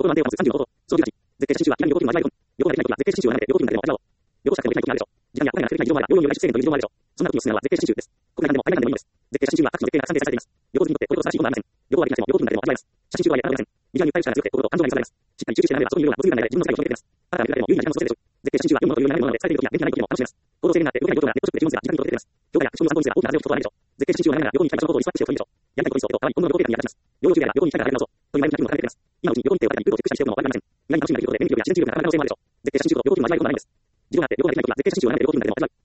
安定を保つ35度。総18。絶景写真集は南両国の間に旅行ができない時は絶景写真集をやめて両国までの間を。旅行者でもできない時があるでしょう。時間や雨が降るない事情もあれば、病院の外出制限という事情もあるでしょう。そんな時におすすめなのは絶景写真集です。国内でも海外でもいいのです。絶景写真集は各地の絶景が賛成されています。旅行好きにとってこれほど素晴らしいものはありません。旅行はできなくても両国でも味わえます。写真集はやられません。ビジュアルにいっぱい力が強くて、心と感情が揺さぶられます。しっかり集中して眺めれば、そこにいるような没入感の中で自分の世界を広げています。新たな見られも優位な時間を過ごせるでしょう。絶景写真集は読むものという悩むもので、疲れている時や元気がない時にも楽しめます。行動制限があって動けないことがネットショップで注文すれば時間に届けています。教科や学習の参考にすれば大きな味を聞くことはないでしょう。絶景写真集を眺めながら旅行に行きたい場所のことをリストアップしておくといいでしょう。やりたいことにそうと、可愛い今後の旅行計画に役立ちます。療養中であれば旅行に行きたいからやり直そう。という前向きな気分を高めています。今のうちに旅行日程を立てたり、ルートをチェックしたりしておくのも悪くありません。意外に楽しみができることで、電気力や自然重力が高まる可能性もあるでしょう。絶景写真集と旅行気分の味わいを好まないです。自分があって旅行ができない時は絶景写真集を眺めて旅行気分だけでも味わう。